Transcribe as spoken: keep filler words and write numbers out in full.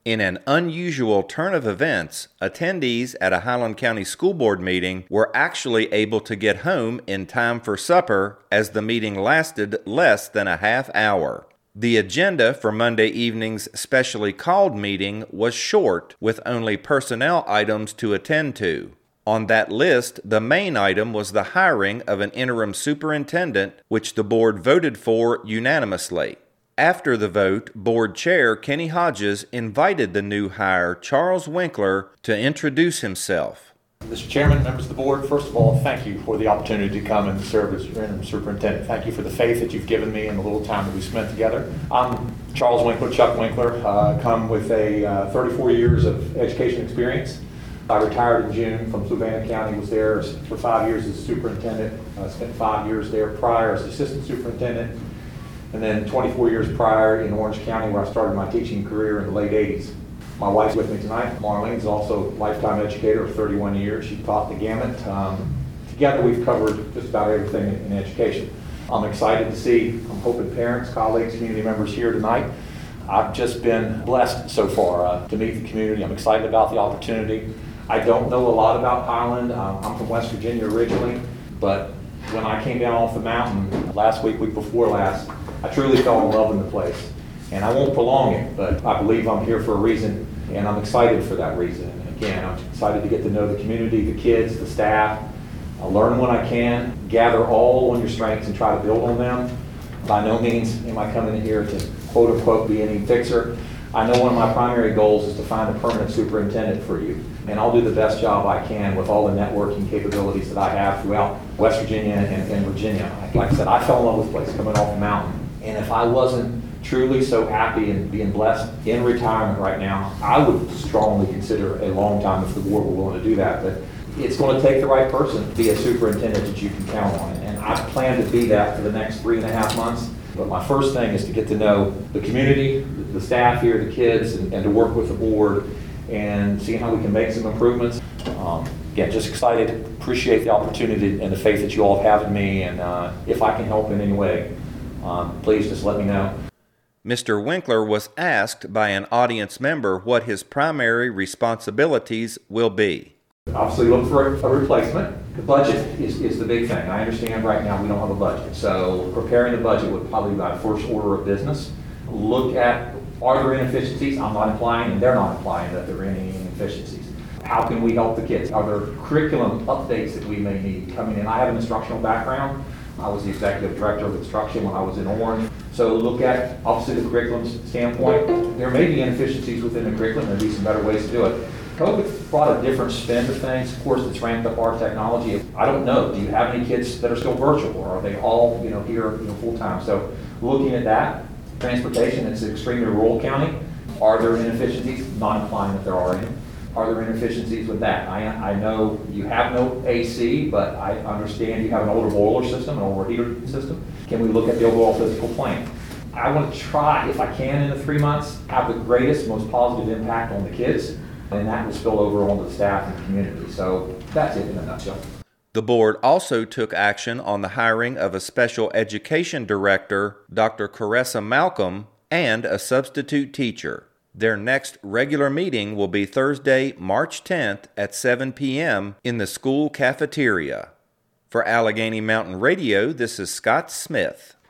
In an unusual turn of events, attendees at a Highland County School Board meeting were actually able to get home in time for supper as the meeting lasted less than a half hour. The agenda for Monday evening's specially called meeting was short, with only personnel items to attend to. On that list, the main item was the hiring of an interim superintendent, which the board voted for unanimously. After the vote, Board Chair Kenny Hodges invited the new hire, Charles Winkler, to introduce himself. Mister Chairman, members of the board, first of all, thank you for the opportunity to come and serve as your interim superintendent. Thank you for the faith that you've given me and the little time that we spent together. I'm Charles Winkler, Chuck Winkler, uh, come with a uh, thirty-four years of education experience. I retired in June from Fluvanna County, was there for five years as superintendent. I spent five years there prior as assistant superintendent, and then twenty-four years prior in Orange County, where I started my teaching career in the late eighties. My wife's with me tonight. Marlene is also a lifetime educator of thirty-one years. She taught the gamut. Um, together we've covered just about everything in, in education. I'm excited to see, I'm hoping parents, colleagues, community members here tonight. I've just been blessed so far uh, to meet the community. I'm excited about the opportunity. I don't know a lot about Highland. Um, I'm from West Virginia originally, but when I came down off the mountain last week, week before last, I truly fell in love with the place. And I won't prolong it, but I believe I'm here for a reason, and I'm excited for that reason. And again, I'm excited to get to know the community, the kids, the staff. I'll learn when I can, gather all on your strengths and try to build on them. By no means am I coming in here to quote unquote be any fixer. I know one of my primary goals is to find a permanent superintendent for you. And I'll do the best job I can with all the networking capabilities that I have throughout West Virginia and, and Virginia. Like I said, I fell in love with the place coming off the mountain. And if I wasn't truly so happy and being blessed in retirement right now, I would strongly consider a long time if the board were willing to do that. But it's going to take the right person to be a superintendent that you can count on. And I plan to be that for the next three and a half months. But my first thing is to get to know the community, the staff here, the kids, and, and to work with the board and see how we can make some improvements. Um, again, just excited, appreciate the opportunity and the faith that you all have in me. And uh, if I can help in any way, um, please just let me know. Mister Winkler was asked by an audience member what his primary responsibilities will be. Obviously look for a, a replacement. The budget is, is the big thing. I understand right now we don't have a budget. So preparing the budget would probably be my first order of business. Look at, are there inefficiencies? I'm not implying, and they're not implying that there are any inefficiencies. How can we help the kids? Are there curriculum updates that we may need coming in? I have an instructional background. I was the executive director of instruction when I was in Orange. So look at, obviously, the curriculum standpoint. There may be inefficiencies within the curriculum. There may be some better ways to do it. COVID brought a different spin to things. Of course, it's ramped up our technology. I don't know. Do you have any kids that are still virtual, or are they all, you know, here, you know, full time? So looking at that, transportation, it's an extremely rural county. Are there inefficiencies? Not implying that there are any. Are there inefficiencies with that? I, I know you have no A C, but I understand you have an older boiler system, an older heater system. Can we look at the overall physical plan? I want to try, if I can, in the three months, have the greatest, most positive impact on the kids, and that will spill over onto the staff and the community. So that's it in a nutshell. The board also took action on the hiring of a special education director, Doctor Caressa Malcolm, and a substitute teacher. Their next regular meeting will be Thursday, March tenth at seven p.m. in the school cafeteria. For Allegheny Mountain Radio, this is Scott Smith.